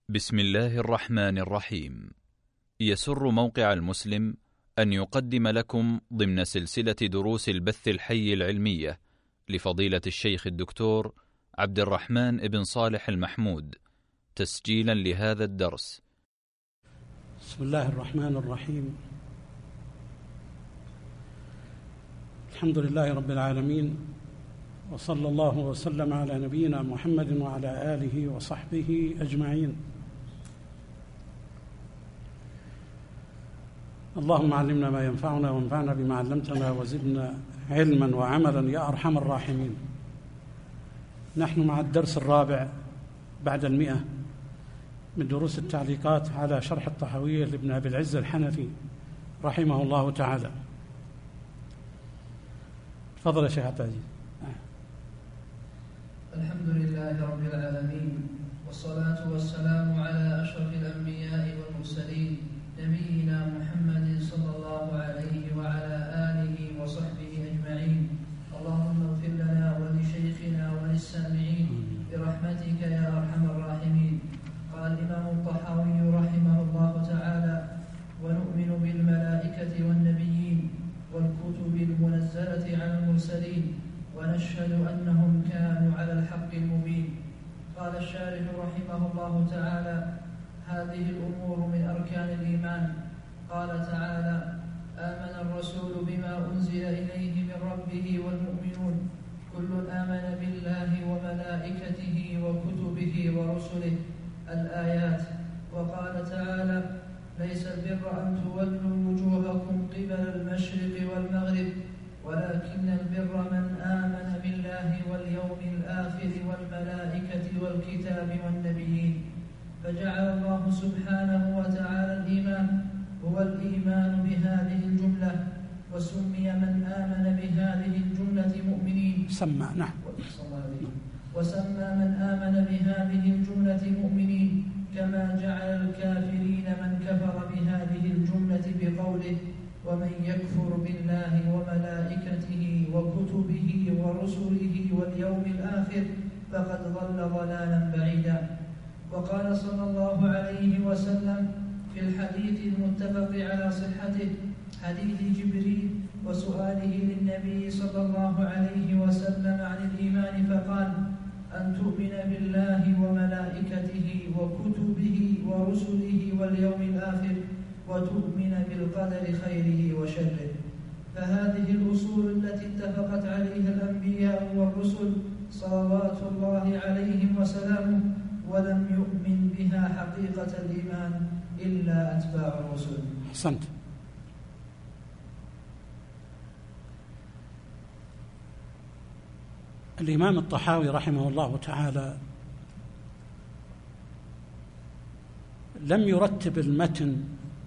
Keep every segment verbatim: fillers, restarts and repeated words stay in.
بسم الله الرحمن الرحيم. يسر موقع المسلم أن يقدم لكم ضمن سلسلة دروس البث الحي العلمية لفضيلة الشيخ الدكتور عبد الرحمن بن صالح المحمود تسجيلا لهذا الدرس. بسم الله الرحمن الرحيم. الحمد لله رب العالمين، وصلى الله وسلم على نبينا محمد وعلى آله وصحبه أجمعين. اللهم علمنا ما ينفعنا وانفعنا بما علمتنا وزدنا علما وعملا يا أرحم الراحمين. نحن مع الدرس الرابع بعد المئة من دروس التعليقات على شرح الطحاوية لابن أبي العز الحنفي رحمه الله تعالى. تفضل يا شيخ عبد العزيز. الحمد لله رب العالمين، والصلاة والسلام على أشرف الأنبياء والمرسلين نبينا محمد صلى الله عليه وعلى آله وصحبه أجمعين. اللهم اغفر لنا ولشيخنا وللسامعين برحمتك يا أرحم الراحمين. قال الإمام الطحاوي رحمه الله تعالى: ونؤمن بالملائكة والنبيين والكتب المنزلة على المرسلين ونشهد أنهم كانوا على الحق المبين. قال الشارح رحمه الله تعالى: هذه الأمور من أركان الإيمان. قال تعالى: آمن الرسول بما أنزل إليه من ربه والمؤمنون كل آمن بالله وملائكته وكتبه ورسله. الآيات. وقال تعالى: ليس البر أن تولوا وجوهكم قبل المشرق والمغرب ولكن البر من آمن بالله واليوم الآخر والملائكة والكتاب والنبيين. فجعل الله سبحانه وتعالى الإيمان هو الإيمان بهذه الجملة، وسمي من آمن بهذه الجملة مؤمنين. سمى نعم. وسمى من آمن بهذه الجملة مؤمنين، كما جعل الكافرين من كفر بهذه الجملة بقوله: ومن يكفر بالله وملائكته وكتبه ورسله واليوم الآخر فقد ضل ضلالا بعيدا. وقال صلى الله عليه وسلم في الحديث المتفق على صحته، حديث جبريل وسؤاله للنبي صلى الله عليه وسلم عن الإيمان، فقال: أن تؤمن بالله وملائكته وكتبه ورسله واليوم الآخر وتؤمن بالقدر خيره وشره. فهذه الأصول التي اتفقت عليها الأنبياء والرسل صلوات الله عليهم وسلامه، ولم يؤمن بها حقيقة الإيمان إلا أتباع الرسل. أحسنت. الإمام الطحاوي رحمه الله تعالى لم يرتب المتن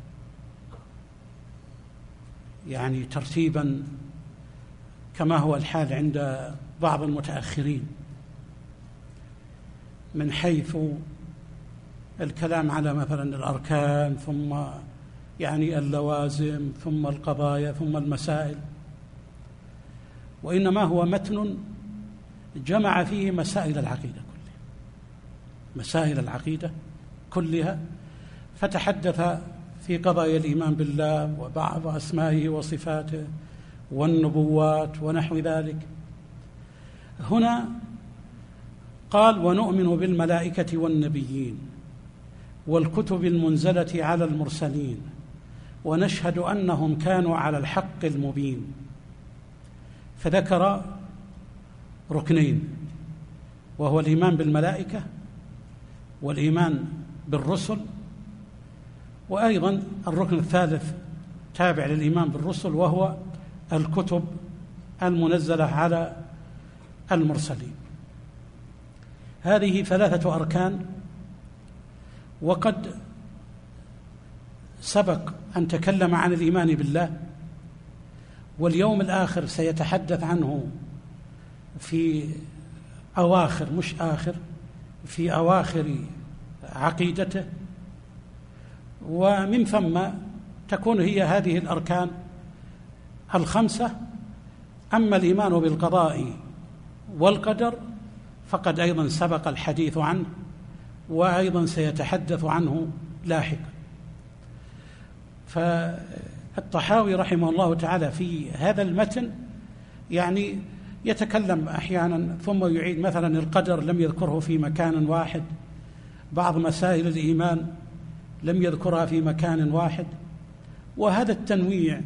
يعني ترتيبا كما هو الحال عند بعض المتأخرين، من حيث الكلام على مثلا الأركان ثم يعني اللوازم ثم القضايا ثم المسائل، وإنما هو متن جمع فيه مسائل العقيدة كلها مسائل العقيدة كلها فتحدث في قضايا الإيمان بالله وبعض أسمائه وصفاته والنبوات ونحو ذلك. هنا قال: ونؤمن بالملائكة والنبيين والكتب المنزلة على المرسلين ونشهد أنهم كانوا على الحق المبين. فذكر ركنين، وهو الإيمان بالملائكة والإيمان بالرسل، وأيضا الركن الثالث تابع للإيمان بالرسل وهو الكتب المنزلة على المرسلين. هذه ثلاثة أركان، وقد سبق أن تكلم عن الإيمان بالله، واليوم الآخر سيتحدث عنه في أواخر مش آخر في أواخر عقيدته، ومن ثم تكون هي هذه الأركان الخمسة. أما الإيمان بالقضاء والقدر فقد أيضا سبق الحديث عنه، وأيضا سيتحدث عنه لاحقا. فالطحاوي رحمه الله تعالى في هذا المتن يعني يتكلم أحيانا ثم يعيد، مثلا القدر لم يذكره في مكان واحد، بعض مسائل الإيمان لم يذكرها في مكان واحد. وهذا التنويع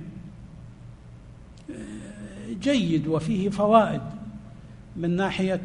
جيد وفيه فوائد من ناحية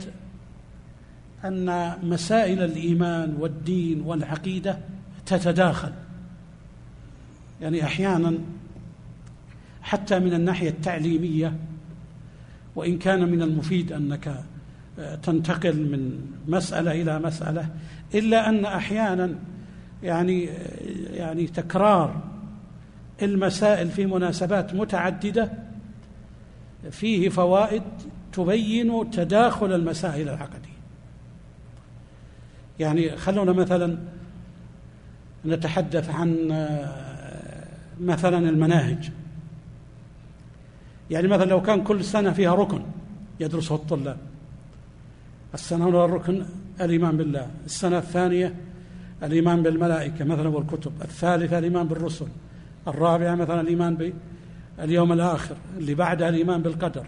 أن مسائل الإيمان والدين والعقيدة تتداخل، يعني أحيانا حتى من الناحية التعليمية، وإن كان من المفيد أنك تنتقل من مسألة إلى مسألة، إلا أن أحيانا يعني يعني تكرار المسائل في مناسبات متعددة فيه فوائد تبين تداخل المسائل العقدية. يعني خلونا مثلا نتحدث عن مثلا المناهج. يعني مثلا لو كان كل سنة فيها ركن يدرسه الطلاب، السنة الأولى الركن الإيمان بالله، السنة الثانية الإيمان بالملائكة مثلا والكتب، الثالثة الإيمان بالرسل، الرابعة مثلا الإيمان باليوم الآخر، اللي بعدها الإيمان بالقدر.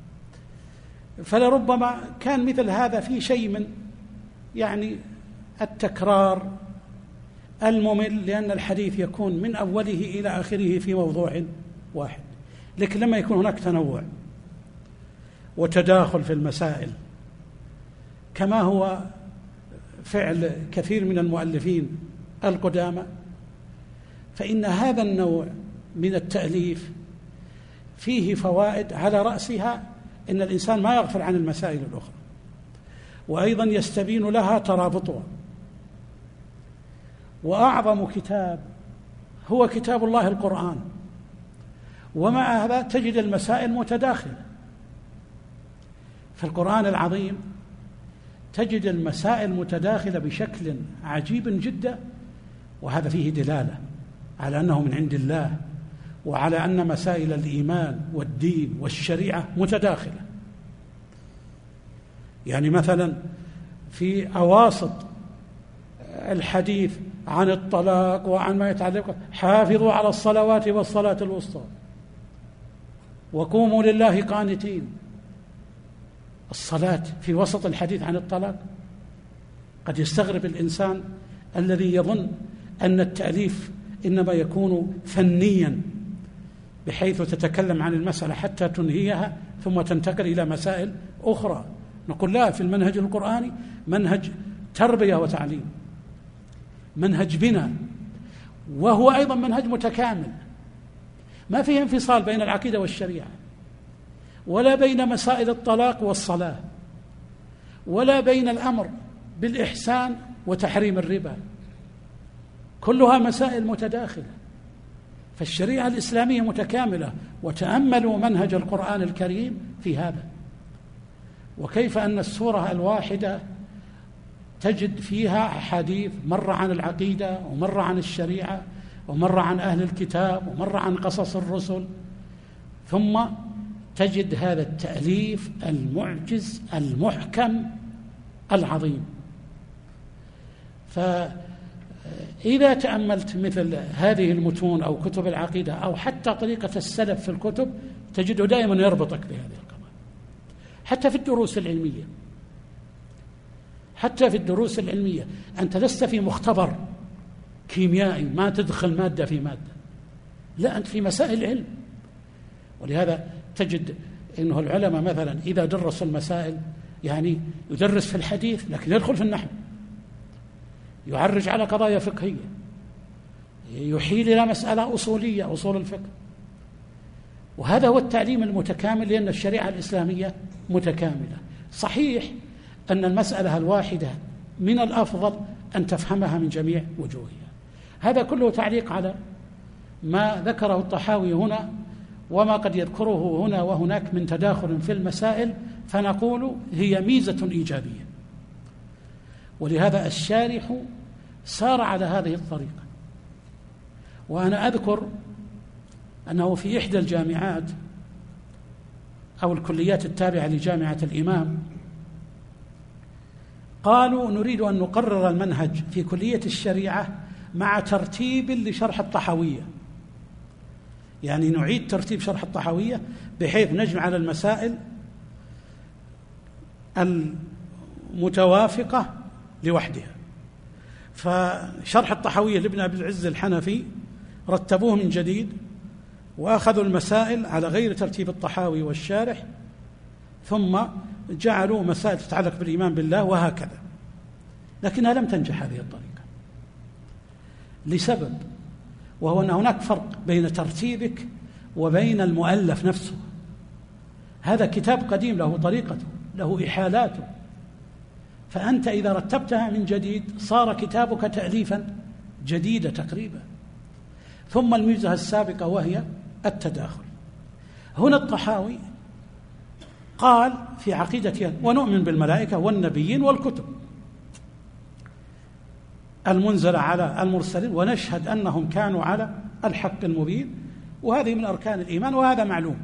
فلربما كان مثل هذا في شيء من يعني التكرار الممل، لأن الحديث يكون من أوله إلى آخره في موضوع واحد. لكن لما يكون هناك تنوع وتداخل في المسائل كما هو فعل كثير من المؤلفين القدامى، فإن هذا النوع من التأليف فيه فوائد، على رأسها إن الإنسان ما يغفل عن المسائل الأخرى، وأيضا يستبين لها ترابطها. وأعظم كتاب هو كتاب الله القرآن، ومع هذا تجد المسائل متداخلة. في القرآن العظيم تجد المسائل متداخلة بشكل عجيب جدا، وهذا فيه دلالة على أنه من عند الله، وعلى أن مسائل الإيمان والدين والشريعة متداخلة. يعني مثلا في أواسط الحديث عن الطلاق وعن ما يتعلق، حافظوا على الصلوات والصلاة الوسطى وقوموا لله قانتين. الصلاة في وسط الحديث عن الطلاق. قد يستغرب الإنسان الذي يظن أن التأليف إنما يكون فنيا، بحيث تتكلم عن المسألة حتى تنهيها ثم تنتقل إلى مسائل أخرى. نقول لا، في المنهج القرآني منهج تربية وتعليم، منهج بناء، وهو أيضا منهج متكامل، ما فيه انفصال بين العقيدة والشريعة، ولا بين مسائل الطلاق والصلاة، ولا بين الأمر بالإحسان وتحريم الربا، كلها مسائل متداخلة. فالشريعة الإسلامية متكاملة. وتأملوا منهج القرآن الكريم في هذا، وكيف أن السورة الواحدة تجد فيها حديث مرة عن العقيدة، ومرة عن الشريعة، ومرة عن أهل الكتاب، ومرة عن قصص الرسل، ثم تجد هذا التأليف المعجز المحكم العظيم. فإذا تأملت مثل هذه المتون أو كتب العقيدة أو حتى طريقة السلف في الكتب، تجده دائما يربطك بهذه القضايا. حتى في الدروس العلمية، حتى في الدروس العلمية أنت لست في مختبر كيميائي ما تدخل مادة في مادة، لا، أنت في مسائل علم. ولهذا تجد أنه العلماء مثلا إذا درسوا المسائل، يعني يدرس في الحديث لكن يدخل في النحو، يعرج على قضايا فقهية، يحيل إلى مسألة أصولية، أصول الفقه. وهذا هو التعليم المتكامل، لأن الشريعة الإسلامية متكاملة. صحيح أن المسألة الواحدة من الأفضل أن تفهمها من جميع وجوهها. هذا كله تعليق على ما ذكره الطحاوي هنا، وما قد يذكره هنا وهناك من تداخل في المسائل، فنقول هي ميزة إيجابية. ولهذا الشارح سار على هذه الطريقة. وأنا أذكر أنه في إحدى الجامعات أو الكليات التابعة لجامعة الإمام قالوا نريد أن نقرر المنهج في كلية الشريعة مع ترتيب لشرح الطحاوية، يعني نعيد ترتيب شرح الطحاوية بحيث نجمع المسائل المتوافقة لوحدها. فشرح الطحاوية لابن أبي العز الحنفي رتبوه من جديد وأخذوا المسائل على غير ترتيب الطحاوي والشارح، ثم جعلوا مسائل تتعلق بالإيمان بالله وهكذا، لكنها لم تنجح هذه الطريقة لسبب، وهو أن هناك فرق بين ترتيبك وبين المؤلف نفسه. هذا كتاب قديم له طريقته، له إحالاته، فأنت إذا رتبتها من جديد صار كتابك تأليفا جديدا تقريبا. ثم الميزة السابقة وهي التداخل. هنا الطحاوي قال في عقيدة ونؤمن بالملائكة والنبيين والكتب المنزلة على المرسلين ونشهد أنهم كانوا على الحق المبين، وهذه من أركان الإيمان وهذا معلوم.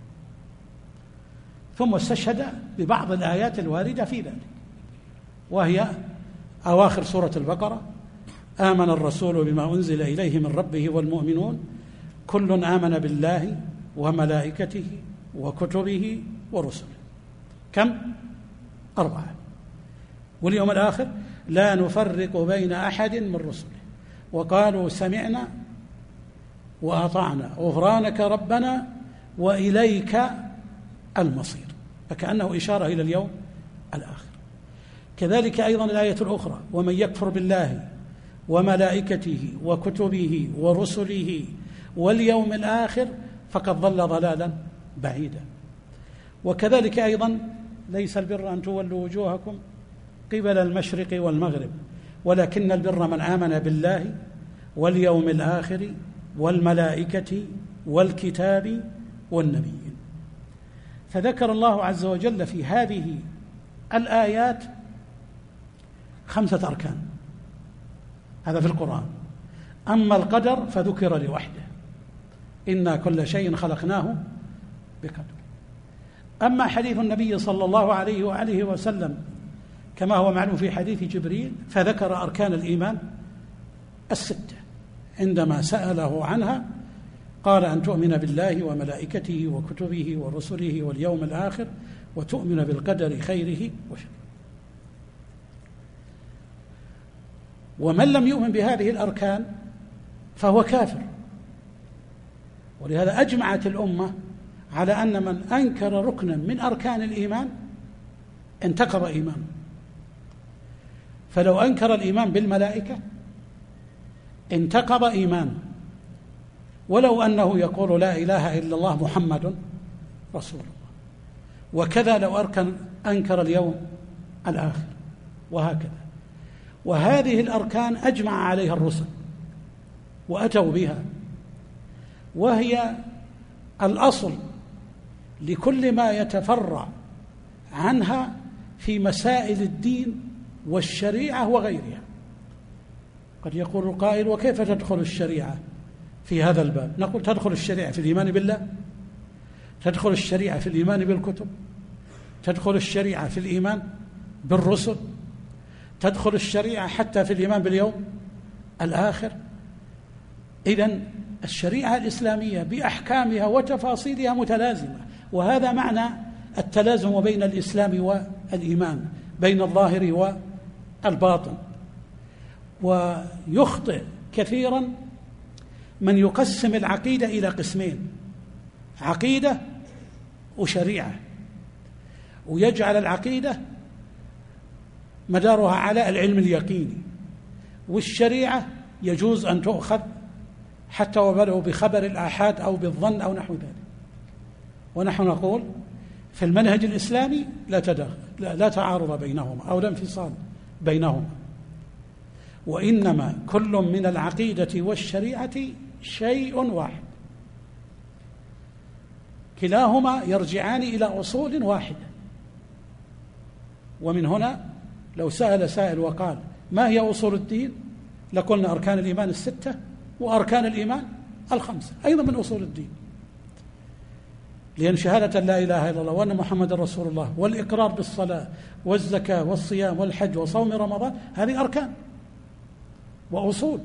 ثم استشهد ببعض الآيات الواردة في ذلك، وهي أواخر سورة البقرة: آمن الرسول بما أنزل إليه من ربه والمؤمنون كل آمن بالله وملائكته وكتبه ورسله. كم؟ أربعة. واليوم الآخر: لا نفرق بين أحد من رسله وقالوا سمعنا وأطعنا غفرانك ربنا وإليك المصير، فكأنه إشارة إلى اليوم الآخر. كذلك أيضا الآية الأخرى: ومن يكفر بالله وملائكته وكتبه ورسله واليوم الآخر فقد ضل ضلالا بعيدا. وكذلك أيضا: ليس البر أن تولوا وجوهكم قبل المشرق والمغرب ولكن البر من آمن بالله واليوم الآخر والملائكة والكتاب والنبيين. فذكر الله عز وجل في هذه الآيات خمسة أركان، هذا في القرآن. أما القدر فذكر لوحده: إنا كل شيء خلقناه بقدر. أما حديث النبي صلى الله عليه وآله وسلم كما هو معلوم في حديث جبريل فذكر أركان الإيمان الستة، عندما سأله عنها قال: أن تؤمن بالله وملائكته وكتبه ورسله واليوم الآخر وتؤمن بالقدر خيره وشره. ومن لم يؤمن بهذه الأركان فهو كافر. ولهذا أجمعت الأمة على أن من أنكر ركنا من أركان الإيمان انتقض إيمانه. فلو أنكر الإيمان بالملائكة انتقض إيمانه، ولو أنه يقول لا إله إلا الله محمد رسول الله. وكذا لو أركن أنكر اليوم الآخر، وهكذا. وهذه الأركان أجمع عليها الرسل وأتوا بها، وهي الأصل لكل ما يتفرع عنها في مسائل الدين والشريعة وغيرها. قد يقول القائل: وكيف تدخل الشريعة في هذا الباب؟ نقول: تدخل الشريعة في الإيمان بالله، تدخل الشريعة في الإيمان بالكتب، تدخل الشريعة في الإيمان بالرسل، تدخل الشريعة حتى في الإيمان باليوم الآخر. إذن الشريعة الإسلامية بأحكامها وتفاصيلها متلازمة، وهذا معنى التلازم بين الإسلام والإيمان، بين الظاهر والباطن. ويخطئ كثيرا من يقسم العقيدة إلى قسمين: عقيدة وشريعة، ويجعل العقيدة مدارها على العلم اليقيني، والشريعة يجوز أن تؤخذ حتى ولو بخبر الآحاد أو بالظن أو نحو ذلك. ونحن نقول في المنهج الإسلامي لا تداخل، لا تعارض بينهما أو لا انفصال بينهما، وإنما كل من العقيدة والشريعة شيء واحد، كلاهما يرجعان إلى أصول واحدة. ومن هنا لو سأل سائل وقال: ما هي أصول الدين؟ لقلنا: أركان الإيمان الستة وأركان الإيمان الخمسة، أيضا من أصول الدين. لأن شهادة لا إله إلا الله وأن محمد رسول الله والإقرار بالصلاة والزكاة والصيام والحج وصوم رمضان هذه أركان وأصول،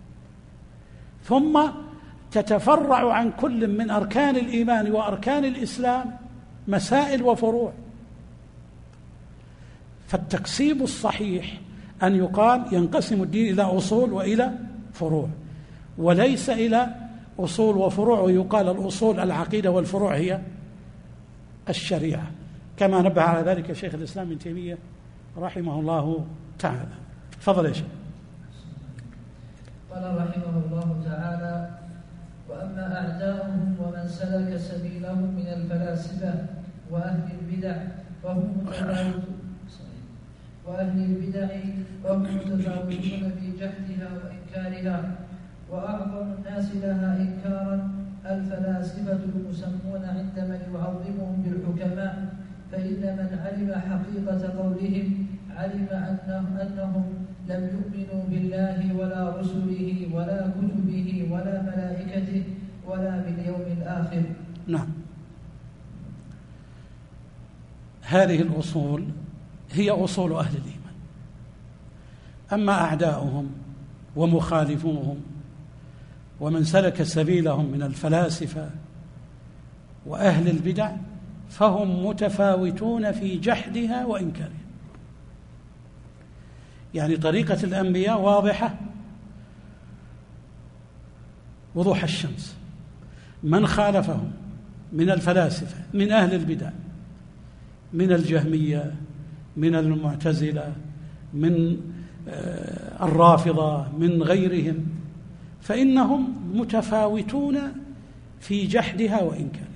ثم تتفرع عن كل من أركان الإيمان وأركان الإسلام مسائل وفروع. فالتقسيم الصحيح أن يقال ينقسم الدين إلى أصول وإلى فروع، وليس إلى أصول وفروع ويقال الأصول العقيدة والفروع هي الشريعة، كما نبه على ذلك شيخ الإسلام ابن تيمية رحمه الله تعالى. تفضل يا شيخ. قال رحمه الله تعالى: وأما أعداؤهم ومن سلك سبيلهم من الفلاسفة وأهل البدع فهم متفاوتون وأهل البدع فهم متفاوتون في جحدها وإنكارها، وأعظم الناس لها إنكارا الفلاسفة المسمون عند من يعظمهم بالحكماء، فإن من علم حقيقة قولهم علم أنهم, أنهم لم يؤمنوا بالله ولا رسله ولا كتبه ولا ملائكته ولا باليوم الآخر. نعم، هذه الأصول هي أصول أهل الإيمان. أما أعداؤهم ومخالفوهم ومن سلك سبيلهم من الفلاسفة وأهل البدع فهم متفاوتون في جحدها وإنكارها. يعني طريقة الأنبياء واضحة وضوح الشمس، من خالفهم من الفلاسفة من أهل البدع من الجهمية من المعتزلة من الرافضة من غيرهم فإنهم متفاوتون في جحدها وإنكارها.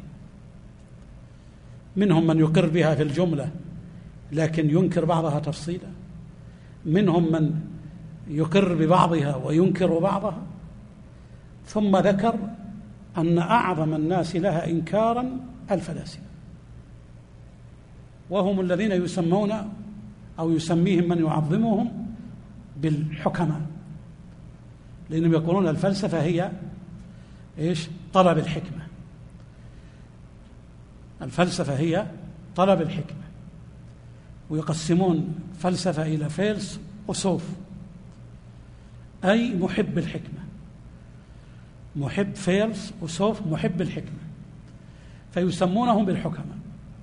منهم من يقر بها في الجملة لكن ينكر بعضها تفصيلا، منهم من يقر ببعضها وينكر بعضها، ثم ذكر أن أعظم الناس لها إنكارا الفلاسفة، وهم الذين يسمون أو يسميهم من يعظمهم بالحكماء، لأنهم يقولون الفلسفة هي إيش؟ طلب الحكمة. الفلسفة هي طلب الحكمة، ويقسمون فلسفة إلى فيلس وسوف، أي محب الحكمة، محب فيلس وسوف محب الحكمة، فيسمونهم بالحكماء.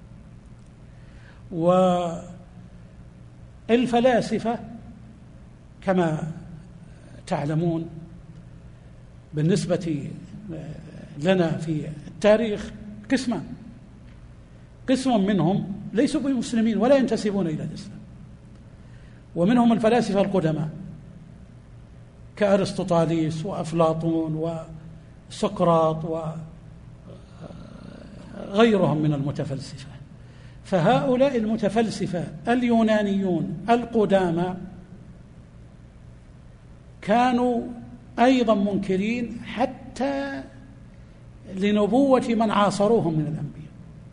والفلاسفة كما تعلمون بالنسبة لنا في التاريخ قسمان، قسم منهم ليسوا بمسلمين ولا ينتسبون إلى الإسلام، ومنهم الفلاسفة القدماء كأرسطوطاليس وأفلاطون وسقراط وغيرهم من المتفلسفة. فهؤلاء المتفلسفة اليونانيون القدامى كانوا أيضا منكرين حتى لنبوة من عاصروهم من الأنبياء،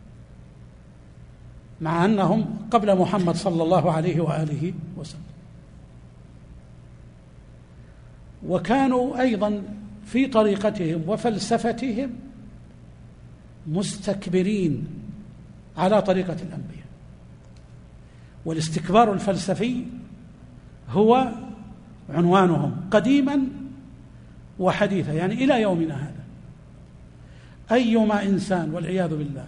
مع أنهم قبل محمد صلى الله عليه وآله وسلم. وكانوا أيضا في طريقتهم وفلسفتهم مستكبرين على طريقة الأنبياء. والاستكبار الفلسفي هو عنوانهم قديما وحديثا، يعني إلى يومنا هذا. أيما إنسان والعياذ بالله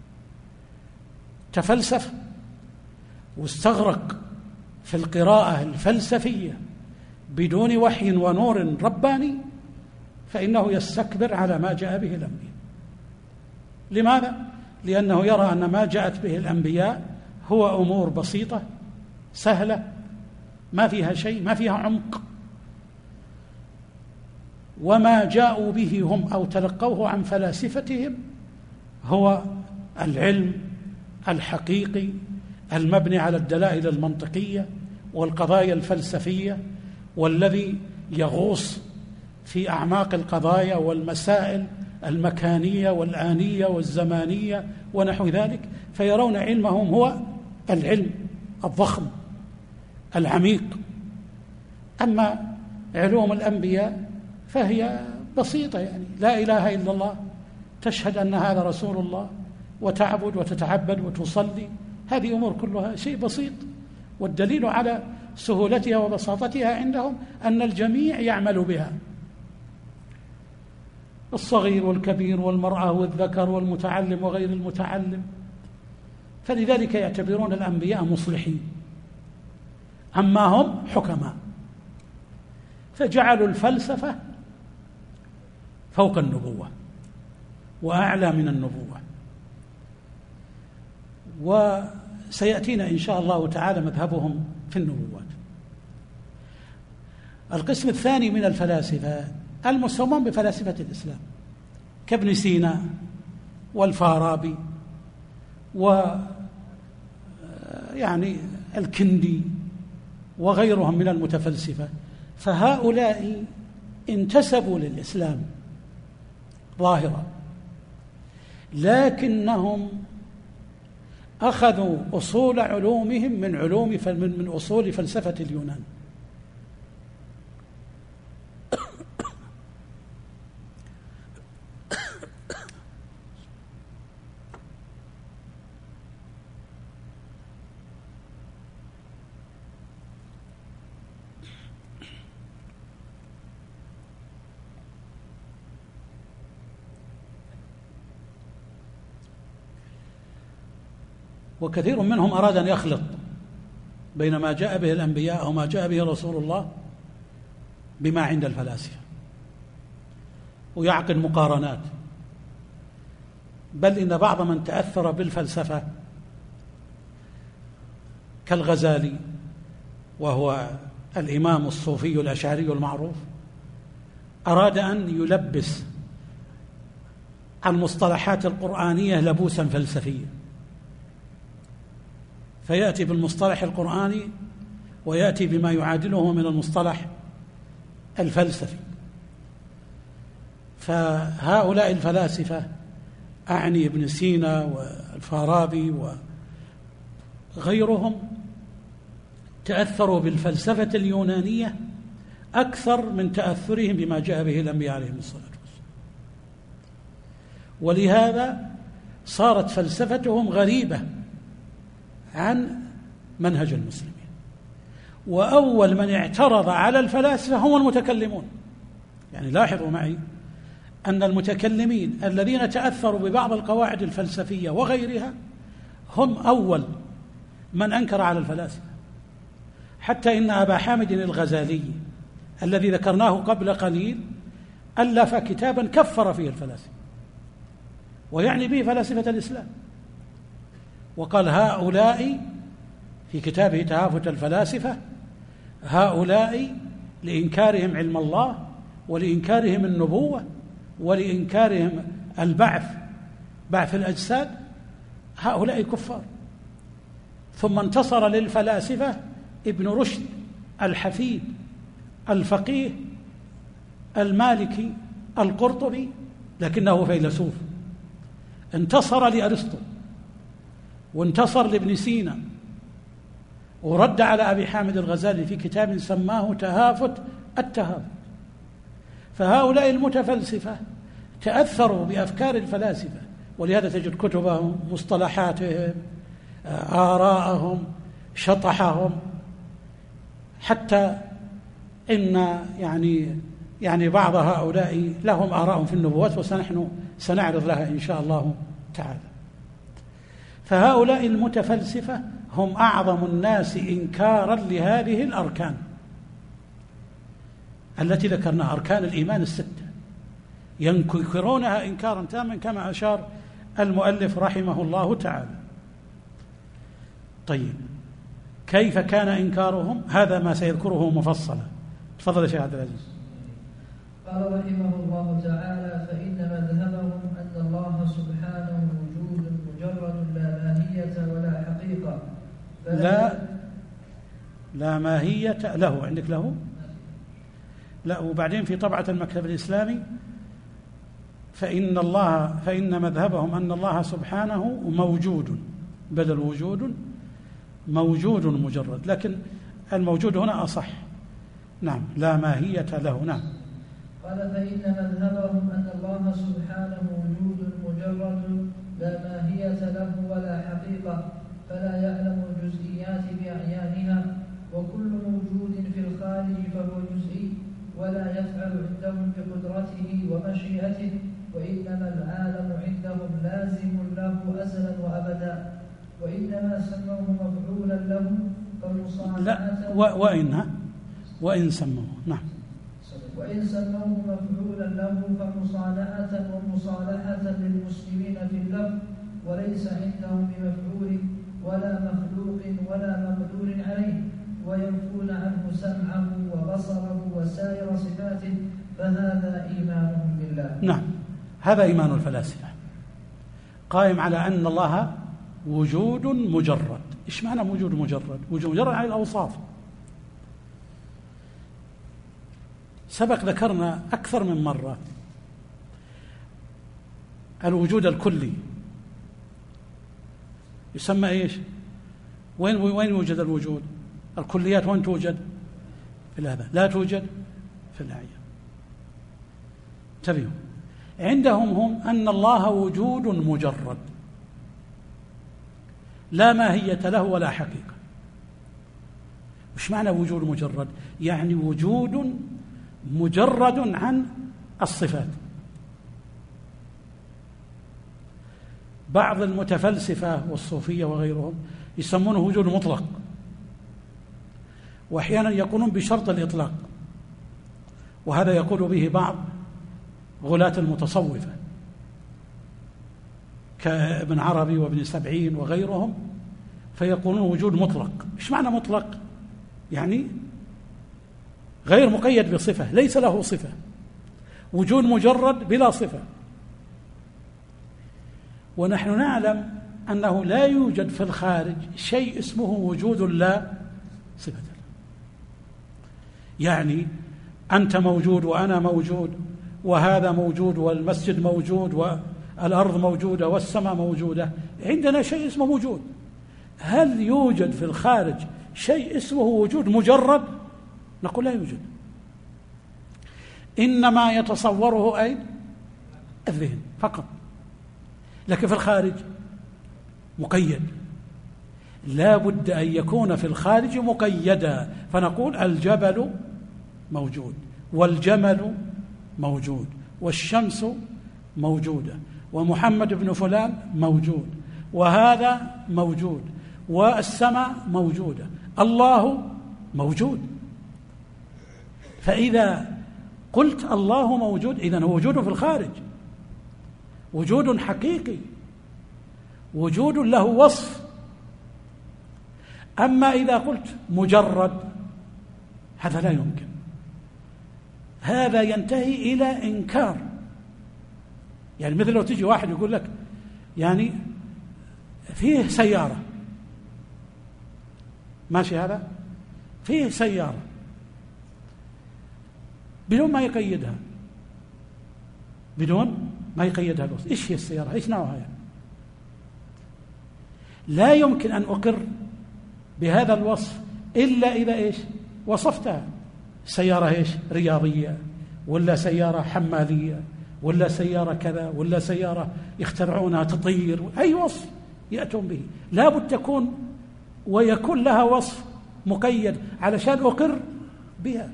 تفلسف واستغرق في القراءة الفلسفية بدون وحي ونور رباني فإنه يستكبر على ما جاء به الأنبياء. لماذا؟ لأنه يرى أن ما جاءت به الأنبياء هو أمور بسيطة سهلة ما فيها شيء، ما فيها عمق، وما جاءوا به هم أو تلقوه عن فلاسفتهم هو العلم الحقيقي المبني على الدلائل المنطقية والقضايا الفلسفية، والذي يغوص في أعماق القضايا والمسائل المكانية والآنية والزمانية ونحو ذلك، فيرون علمهم هو العلم الضخم العميق. أما علوم الأنبياء فهي بسيطة، يعني لا إله إلا الله، تشهد أن هذا رسول الله، وتعبد وتتعبد وتصلي، هذه أمور كلها شيء بسيط، والدليل على سهولتها وبساطتها عندهم أن الجميع يعمل بها، الصغير والكبير والمرأة والذكر والمتعلم وغير المتعلم، فلذلك يعتبرون الأنبياء مصلحين، أما هم حكماء، فجعلوا الفلسفة فوق النبوة وأعلى من النبوة. وسيأتينا إن شاء الله تعالى مذهبهم في النبوات. القسم الثاني من الفلاسفة المسمون بفلاسفة الإسلام كابن سينا والفارابي و يعني الكندي وغيرهم من المتفلسفة، فهؤلاء انتسبوا للإسلام ظاهرا، لكنهم أخذوا أصول علومهم من علوم من أصول فلسفة اليونان. وكثير منهم أراد أن يخلط بين ما جاء به الأنبياء أو ما جاء به رسول الله بما عند الفلاسفة، ويعقد مقارنات، بل إن بعض من تأثر بالفلسفة كالغزالي وهو الإمام الصوفي الأشعري المعروف أراد أن يلبس المصطلحات القرآنية لبوسا فلسفيا، فيأتي بالمصطلح القرآني ويأتي بما يعادله من المصطلح الفلسفي. فهؤلاء الفلاسفة أعني ابن سينا والفارابي وغيرهم تأثروا بالفلسفة اليونانية أكثر من تأثرهم بما جاء به الأنبياء عليهم الصلاة والسلام، ولهذا صارت فلسفتهم غريبة عن منهج المسلمين. وأول من اعترض على الفلاسفة هم المتكلمون. يعني لاحظوا معي أن المتكلمين الذين تأثروا ببعض القواعد الفلسفية وغيرها هم أول من أنكر على الفلاسفة، حتى إن أبا حامد الغزالي الذي ذكرناه قبل قليل ألف كتابا كفر فيه الفلاسفة، ويعني به فلاسفة الإسلام، وقال هؤلاء في كتابه تهافت الفلاسفة هؤلاء لإنكارهم علم الله ولإنكارهم النبوة ولإنكارهم البعث بعث الأجساد، هؤلاء كفار. ثم انتصر للفلاسفة ابن رشد الحفيد الفقيه المالكي القرطبي، لكنه فيلسوف، انتصر لأرسطو وانتصر لابن سينا، ورد على أبي حامد الغزالي في كتاب سماه تهافت التهافت. فهؤلاء المتفلسفة تأثروا بأفكار الفلاسفة، ولهذا تجد كتبهم، مصطلحاتهم، آراءهم، شطحهم، حتى إن يعني يعني بعض هؤلاء لهم آراء في النبوات، وسنحن سنعرض لها إن شاء الله تعالى. فهؤلاء المتفلسفة هم أعظم الناس إنكارا لهذه الأركان التي ذكرناها، أركان الإيمان الستة، ينكرونها إنكارا تاما كما أشار المؤلف رحمه الله تعالى. طيب، كيف كان إنكارهم؟ هذا ما سيذكره مفصلا. تفضل يا شيخ عبد العزيز. قال رحمه الله تعالى: فإن مذهبهم أن الله سبحانه وجود مجرد لا ماهية ولا حقيقة، لا لا ماهية له. عندك له؟ لا. وبعدين في طبعة المكتب الإسلامي فإن الله فإن مذهبهم أن الله سبحانه موجود، بدل وجود موجود مجرد، لكن الموجود هنا أصح. نعم، لا ماهية له. نعم. قال: فإن مذهبهم أن الله سبحانه وجود مجرد لا ماهية له ولا حقيقة، فلا يعلم الجزئيات بأعيانها، وكل موجود في الخارج فهو جزئي، ولا يفعل عندهم بقدرته ومشيئته، وإنما العالم عندهم لازم له أزلا وأبدا، وإنما سموه مفعولا له فالمصانعة لا وإن وإن سموه نعم وإن سموه مفعولا له فمصانعة ومصالحة للمسلمين في اللفظ، وليس عندهم بمفعول ولا مخلوق ولا مقدور عليه، وينفون عنه سمعه وبصره وسائر صفاته، فهذا إيمانهم بالله. نعم، هذا إيمان الفلاسفة قائم على أن الله وجود مجرد. إيش معنى وجود مجرد؟ وجود مجرد عن الأوصاف. سبق ذكرنا أكثر من مرة الوجود الكلي يسمى إيش؟ وين وين يوجد الوجود؟ الكليات وين توجد؟ في الأذهان، لا توجد في الأعيان. انتبهوا، عندهم هم أن الله وجود مجرد لا ماهية له ولا حقيقة. وش معنى وجود مجرد؟ يعني وجود مجرد عن الصفات. بعض المتفلسفة والصوفية وغيرهم يسمونه وجود مطلق، وأحيانا يقولون بشرط الإطلاق، وهذا يقول به بعض غلاة المتصوفة كابن عربي وابن سبعين وغيرهم، فيقولون وجود مطلق. إيش معنى مطلق؟ يعني غير مقيد بصفة، ليس له صفة، وجود مجرد بلا صفة. ونحن نعلم أنه لا يوجد في الخارج شيء اسمه وجود لا صفة له. يعني أنت موجود وأنا موجود وهذا موجود والمسجد موجود والأرض موجودة والسماء موجودة، عندنا شيء اسمه وجود. هل يوجد في الخارج شيء اسمه وجود مجرد؟ نقول لا يوجد، إنما يتصوره أي الذهن فقط، لكن في الخارج مقيد، لا بد أن يكون في الخارج مقيدا. فنقول الجبل موجود والجمل موجود والشمس موجودة ومحمد بن فلان موجود وهذا موجود والسماء موجودة، الله موجود. فإذا قلت الله موجود إذن هو وجود في الخارج، وجود حقيقي، وجود له وصف. أما إذا قلت مجرد هذا لا يمكن، هذا ينتهي إلى إنكار. يعني مثل لو تجي واحد يقول لك يعني فيه سيارة ماشي، هذا فيه سيارة بدون ما يقيدها، بدون ما يقيدها الوصف. إيش هي السيارة؟ إيش نوعها؟ يعني لا يمكن أن أقر بهذا الوصف إلا إذا إيش وصفتها. سيارة إيش؟ رياضية، ولا سيارة حمالية، ولا سيارة كذا، ولا سيارة يخترعونها تطير، أي وصف يأتون به لا بد تكون ويكون لها وصف مقيد علشان أقر بها.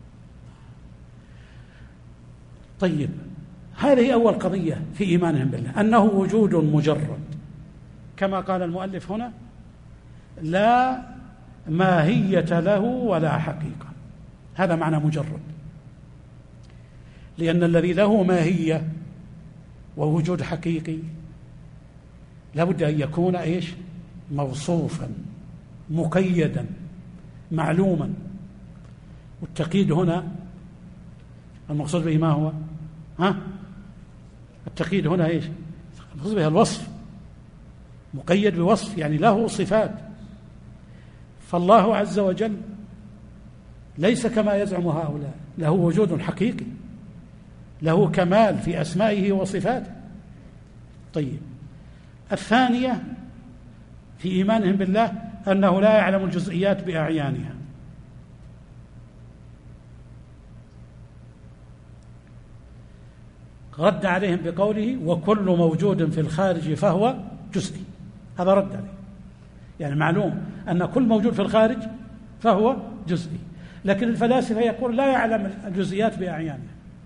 طيب، هذه أول قضية في إيمانهم بالله، أنه وجود مجرد كما قال المؤلف هنا، لا ماهية له ولا حقيقة. هذا معنى مجرد، لأن الذي له ماهية ووجود حقيقي لابد أن يكون إيش؟ موصوفا مقيدا معلوما. والتقييد هنا المقصود به ما هو؟ ها؟ التقييد هنا إيش؟ المقصود به الوصف، مقيد بوصف يعني له صفات. فالله عز وجل ليس كما يزعم هؤلاء، له وجود حقيقي، له كمال في أسمائه وصفاته. طيب، الثانية في إيمانهم بالله أنه لا يعلم الجزئيات بأعيانها. رد عليهم بقوله وكل موجود في الخارج فهو جزئي. هذا رد عليه، يعني معلوم أن كل موجود في الخارج فهو جزئي. لكن الفلاسفة يقول لا يعلم الجزئيات بأعيانه.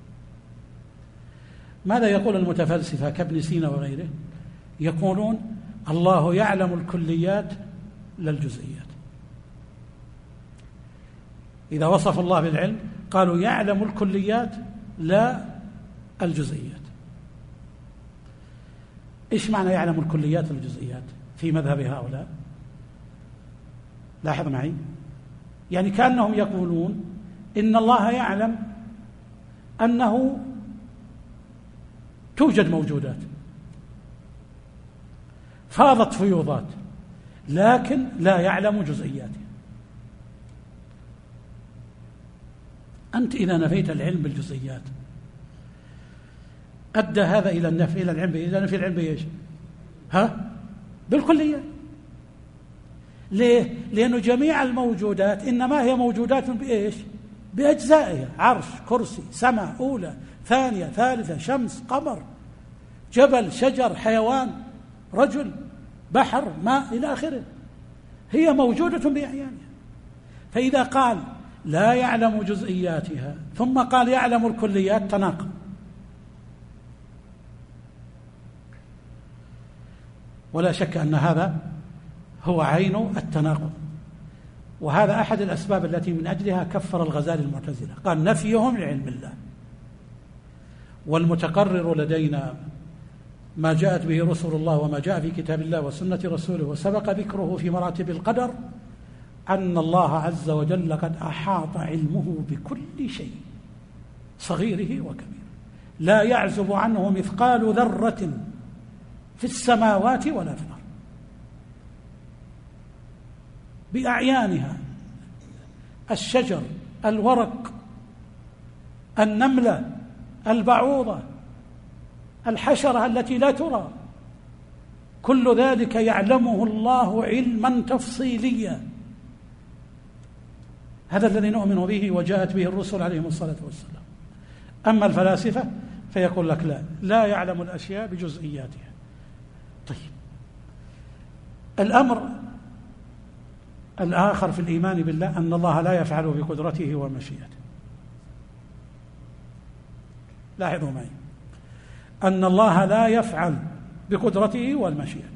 ماذا يقول المتفلسفة كابن سينا وغيره؟ يقولون الله يعلم الكليات لا الجزئيات. إذا وصف الله بالعلم قالوا يعلم الكليات لا الجزئيات. إيش معنى يعلم الكليات والجزئيات في مذهب هؤلاء؟ لاحظ معي، يعني كأنهم يقولون إن الله يعلم أنه توجد موجودات فاضت فيوضات، لكن لا يعلم جزئياتها. أنت إذا نفيت العلم بالجزئيات أدى هذا إلى النفي إلى العلم إلى نفي العلم بإيش؟ ها؟ بالكلية. ليه؟ لأن جميع الموجودات إنما هي موجودات بإيش؟ بأجزائها، عرش، كرسي، سماء أولى ثانية ثالثة، شمس، قمر، جبل، شجر، حيوان، رجل، بحر، ماء إلى آخره، هي موجودة بأعيانها. فإذا قال لا يعلم جزئياتها ثم قال يعلم الكليات تناقض. ولا شك أن هذا هو عين التناقض، وهذا أحد الأسباب التي من أجلها كفر الغزالي المعتزلة، قال نفيهم لعلم الله. والمتقرر لدينا ما جاءت به رسل الله وما جاء في كتاب الله وسنة رسوله وسبق ذكره في مراتب القدر، أن الله عز وجل قد أحاط علمه بكل شيء صغيره وكبيره، لا يعزب عنه مثقال ذرة في السماوات ولا في الأرض، بأعيانها، الشجر، الورق، النملة، البعوضة، الحشرة التي لا ترى، كل ذلك يعلمه الله علما تفصيليا. هذا الذي نؤمن به وجاءت به الرسل عليهم الصلاة والسلام. أما الفلاسفة فيقول لك لا لا يعلم الأشياء بجزئياتها. طيب، الأمر الآخر في الإيمان بالله أن الله لا يفعل بقدرته ومشيئته. لاحظوا معي أن الله لا يفعل بقدرته والمشيئة.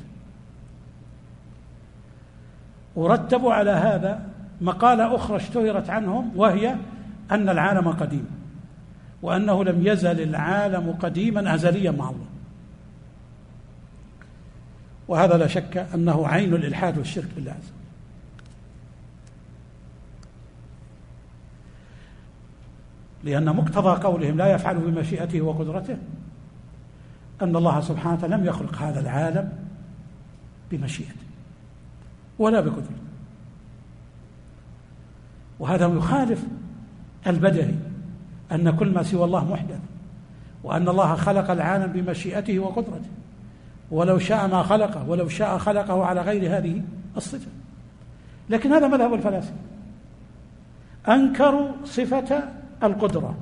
ورتب على هذا مقالة أخرى اشتهرت عنهم، وهي أن العالم قديم، وأنه لم يزل العالم قديما أزليا مع الله. وهذا لا شك أنه عين الإلحاد والشرك بالله عز وجل. لأن مقتضى قولهم لا يفعل بمشيئته وقدرته أن الله سبحانه وتعالى لم يخلق هذا العالم بمشيئته ولا بقدرته، وهذا يخالف البدهي أن كل ما سوى الله محدث، وأن الله خلق العالم بمشيئته وقدرته، ولو شاء ما خلقه، ولو شاء خلقه على غير هذه الصفة. لكن هذا مذهب الفلاسفة، أنكروا صفة القدرة،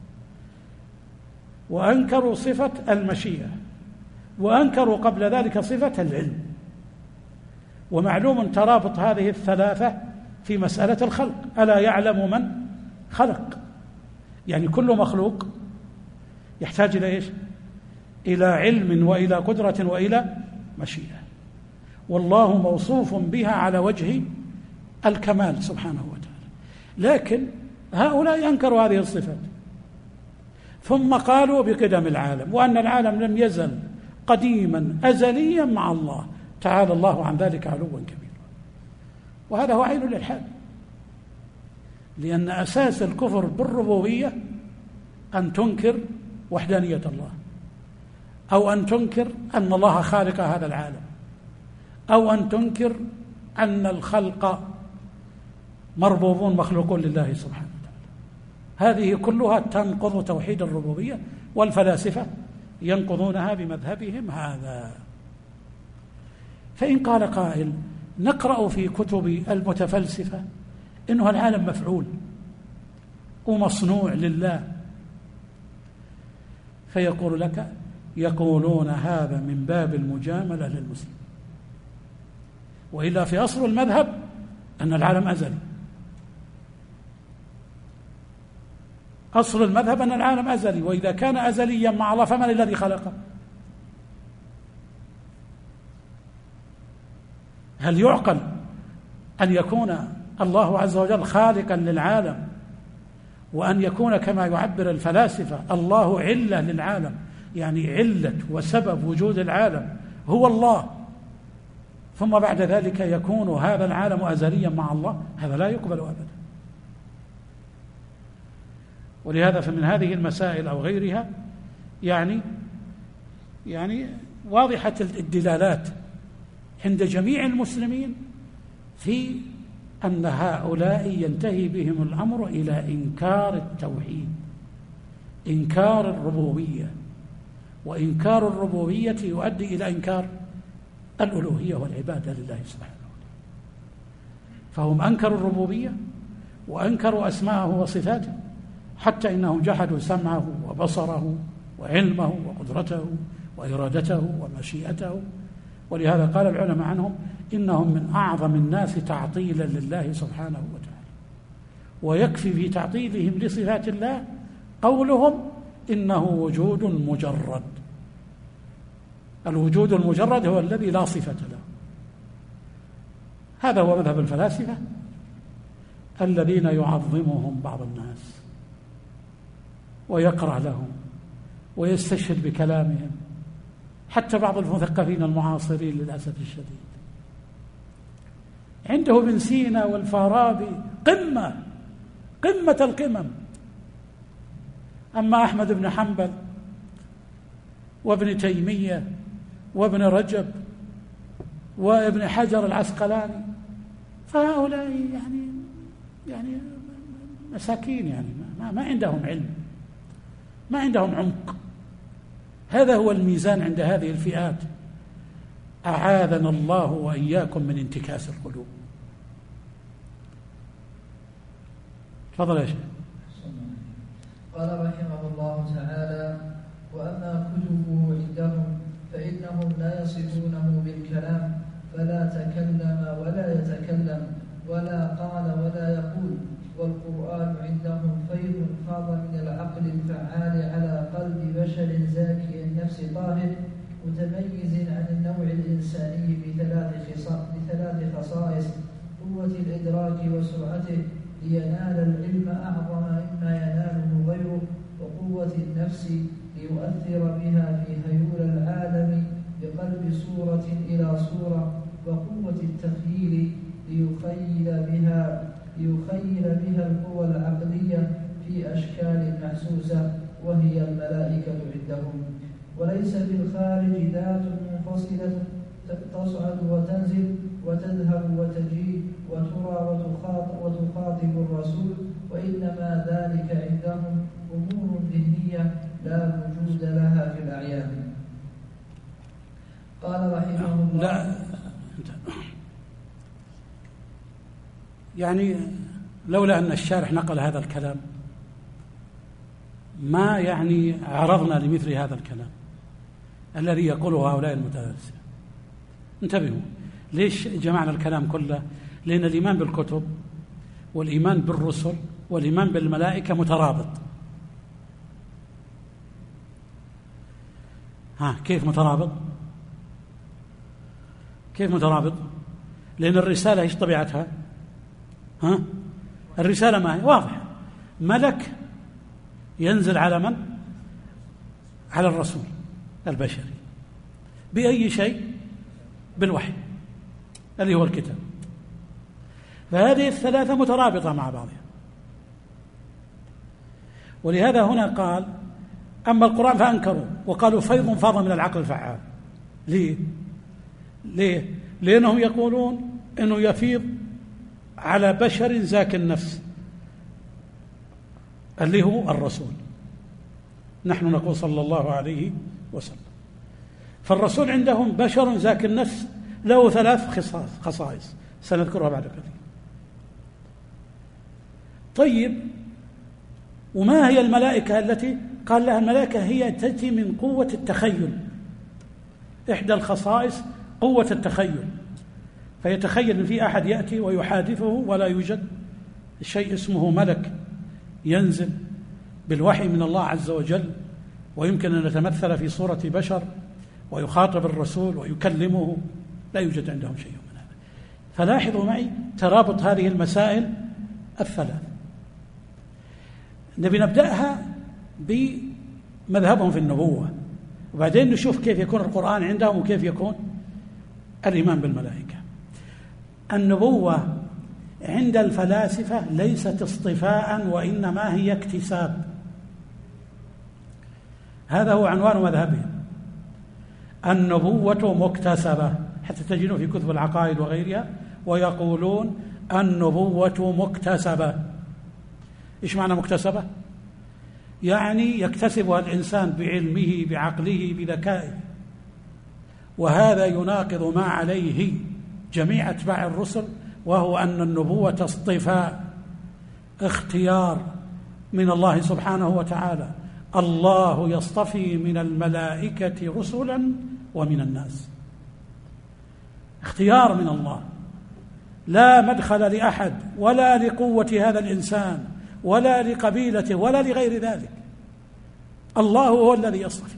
وأنكروا صفة المشيئة، وأنكروا قبل ذلك صفة العلم. ومعلوم ترابط هذه الثلاثة في مسألة الخلق. ألا يعلم من خلق؟ يعني كل مخلوق يحتاج إلى إيش؟ إلى علم وإلى قدرة وإلى مشيئة، والله موصوف بها على وجه الكمال سبحانه وتعالى. لكن هؤلاء أنكروا هذه الصفات، ثم قالوا بقدم العالم، وأن العالم لم يزل قديما أزليا مع الله، تعالى الله عن ذلك علوا كبيرا. وهذا هو عين الإلحاد، لأن أساس الكفر بالربوبية أن تنكر وحدانية الله، أو أن تنكر أن الله خالق هذا العالم، أو أن تنكر أن الخلق مربوبون مخلوقون لله سبحانه وتعالى. هذه كلها تنقض توحيد الربوبية، والفلاسفة ينقضونها بمذهبهم هذا. فإن قال قائل نقرأ في كتب المتفلسفة إنه العالم مفعول ومصنوع لله، فيقول لك يقولون هذا من باب المجاملة للمسلم، وإلا في أصل المذهب أن العالم أزلي. أصل المذهب أن العالم أزلي، وإذا كان أزليا مع الله فمن الذي خلقه؟ هل يعقل أن يكون الله عز وجل خالقا للعالم، وأن يكون كما يعبر الفلاسفة الله علة للعالم، يعني علة وسبب وجود العالم هو الله، ثم بعد ذلك يكون هذا العالم أزليا مع الله؟ هذا لا يقبل أبدا. ولهذا فمن هذه المسائل أو غيرها يعني يعني واضحة الدلالات عند جميع المسلمين في أن هؤلاء ينتهي بهم الأمر إلى إنكار التوحيد، إنكار الربوبية، وإنكار الربوبية يؤدي إلى إنكار الألوهية والعبادة لله سبحانه وتعالى. فهم أنكروا الربوبية وأنكروا أسماءه وصفاته، حتى إنهم جحدوا سمعه وبصره وعلمه وقدرته وإرادته ومشيئته. ولهذا قال العلماء عنهم إنهم من أعظم الناس تعطيلا لله سبحانه وتعالى، ويكفي في تعطيلهم لصفات الله قولهم إنه وجود مجرد. الوجود المجرد هو الذي لا صفة له. هذا هو مذهب الفلاسفة الذين يعظمهم بعض الناس ويقرأ لهم ويستشهد بكلامهم، حتى بعض المثقفين المعاصرين للأسف الشديد. عنده ابن سينا والفارابي قمة قمة القمم، أما أحمد بن حنبل وابن تيمية وابن رجب وابن حجر العسقلاني فهؤلاء يعني يعني مساكين، يعني ما, ما عندهم علم، ما عندهم عمق. هذا هو الميزان عند هذه الفئات. أعاذنا الله وإياكم من انتكاس القلوب. تفضل يا شيخ. قال رحمه الله تعالى: وأما كتبه عندهم فإنهم لا يصفونه بالكلام، فلا تكلم ولا يتكلم ولا قال ولا يقول. والقرآن عندهم فيض فاض من العقل الفعال على قلب بشر زاكي النفس طاهر متميز عن النوع الإنساني بثلاث خصائص: قوة الإدراك وسرعته لينال العلم أعظم مما يناله غيره، وقوة النفس ليؤثر بها في هيول العالم بقلب صورة إلى صورة، وقوة التخييل ليخيل بها ليخيل بها القوى العقلية في أشكال محسوسة، وهي الملائكة عندهم. وليس في الخارج ذات منفصلة تصعد وتنزل وتذهب وتجيء وترى وتخاطب الرسول، وإنما ذلك عندهم أمور ذهنية لا وجود لها في الأعيان. قال رحمه الله: لا يعني لولا أن الشارح نقل هذا الكلام ما يعني عرضنا لمثل هذا الكلام الذي يقوله هؤلاء المتفلسفة. انتبهوا، ليش جمعنا الكلام كله؟ لأن الإيمان بالكتب والإيمان بالرسل والإيمان بالملائكة مترابط. ها كيف مترابط؟ كيف مترابط؟ لأن الرسالة ايش طبيعتها؟ ها الرسالة ما هي واضحة، ملك ينزل على من؟ على الرسول البشري بأي شيء؟ بالوحي الذي هو الكتاب. فهذه الثلاثة مترابطة مع بعضها. ولهذا هنا قال: أما القرآن فأنكروا وقالوا فيض فاض من العقل الفعال. ليه؟ ليه؟ لأنهم يقولون أنه يفيض على بشر زاك النفس اللي هو الرسول. نحن نقول صلى الله عليه وسلم. فالرسول عندهم بشر زاك النفس له ثلاث خصائص سنذكرها بعد قليل. طيب، وما هي الملائكة التي قال لها الملائكة هي تأتي من قوة التخيل، إحدى الخصائص قوة التخيل، فيتخيل أن في أحد يأتي ويحادثه ولا يوجد شيء اسمه ملك ينزل بالوحي من الله عز وجل، ويمكن أن يتمثل في صورة بشر ويخاطب الرسول ويكلمه، لا يوجد عندهم شيء من هذا. فلاحظوا معي ترابط هذه المسائل الثلاث. نبي نبدأها بمذهبهم في النبوة، وبعدين نشوف كيف يكون القرآن عندهم وكيف يكون الإيمان بالملائكة. النبوة عند الفلاسفة ليست اصطفاء وإنما هي اكتساب، هذا هو عنوان مذهبهم. النبوة مكتسبة، حتى تجدون في كتب العقائد وغيرها ويقولون النبوة مكتسبة. إيش معنى مكتسبة؟ يعني يكتسبها الإنسان بعلمه بعقله بذكائه، وهذا يناقض ما عليه جميع أتباع الرسل، وهو أن النبوة اصطفاء، اختيار من الله سبحانه وتعالى. الله يصطفي من الملائكة رسلا ومن الناس، اختيار من الله، لا مدخل لأحد ولا لقوة هذا الإنسان ولا لقبيلته ولا لغير ذلك، الله هو الذي يصطفي.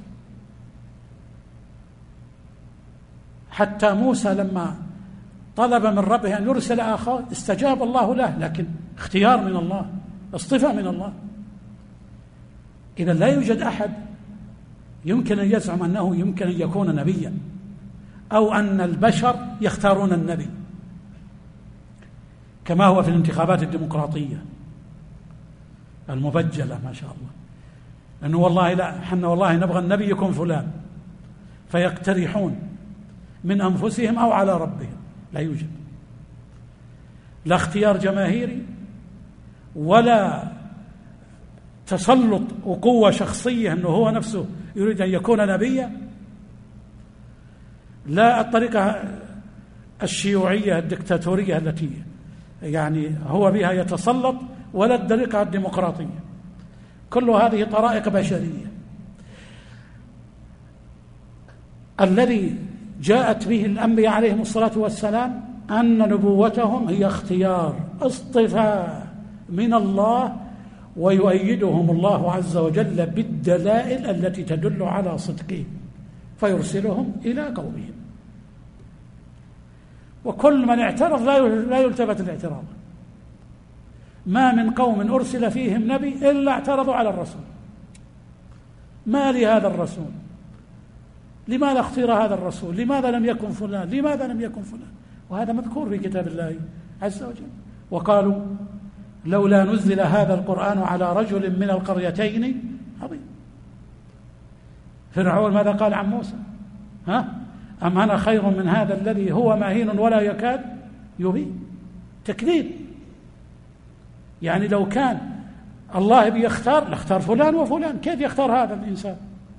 حتى موسى لما طلب من ربه أن يرسل أخاه استجاب الله له، لكن اختيار من الله، اصطفاء من الله. إذا لا يوجد أحد يمكن أن يزعم أنه يمكن أن يكون نبيا، أو أن البشر يختارون النبي كما هو في الانتخابات الديمقراطية المبجلة ما شاء الله، أنه والله لا حنا والله نبغى النبي يكون فلان، فيقترحون من أنفسهم أو على ربهم. لا يوجد لا اختيار جماهيري ولا تسلط وقوة شخصية أنه هو نفسه يريد أن يكون نبيا، لا الطريقة الشيوعية الدكتاتورية التي يعني هو بها يتسلط، ولا الطريقة الديمقراطية. كل هذه طرائق بشرية. الذي جاءت به الأنبياء عليهم الصلاة والسلام أن نبوتهم هي اختيار، اصطفاء من الله، ويؤيدهم الله عز وجل بالدلائل التي تدل على صدقهم، فيرسلهم إلى قومهم. وكل من اعترض لا يلتفت الاعتراض. ما من قوم أرسل فيهم نبي إلا اعترضوا على الرسول. ما لهذا الرسول؟ لماذا اختير هذا الرسول؟ لماذا لم يكن فلان؟ لماذا لم يكن فلان؟ وهذا مذكور في كتاب الله عز وجل. وقالوا لولا نزل هذا القرآن على رجل من القريتين عظيم. فرعون ماذا قال عن موسى؟ ها؟ أم أنا خير من هذا الذي هو مهين ولا يكاد يبين؟ تكذيب. يعني لو كان الله بيختار لاختار فلان وفلان، كيف يختار هذا الإنسان؟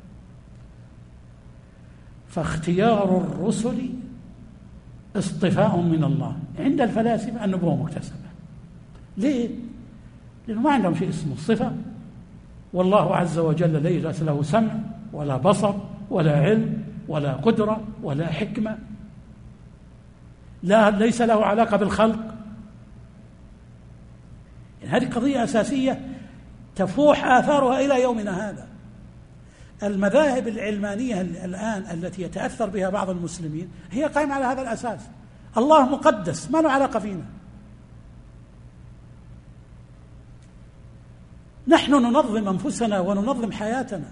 فاختيار الرسل اصطفاء من الله. عند الفلاسفة النبوة مكتسبة. ليه؟ لأنه ما عندهم شيء اسمه الصفة، والله عز وجل ليس له سمع ولا بصر ولا علم ولا قدرة ولا حكمة، لا ليس له علاقة بالخلق. يعني هذه قضية أساسية تفوح آثارها إلى يومنا هذا. المذاهب العلمانية الآن التي يتأثر بها بعض المسلمين هي قائمة على هذا الأساس. الله مقدس، ما له علاقة فينا. نحن ننظم أنفسنا وننظم حياتنا.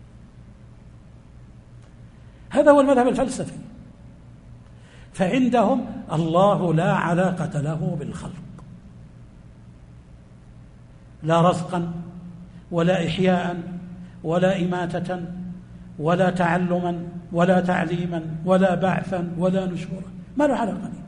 هذا هو المذهب الفلسفي. فعندهم الله لا علاقة له بالخلق، لا رزقا ولا إحياء ولا إماتة ولا تعلما ولا تعليما ولا بعثا ولا نشورا، ما له علاقة به.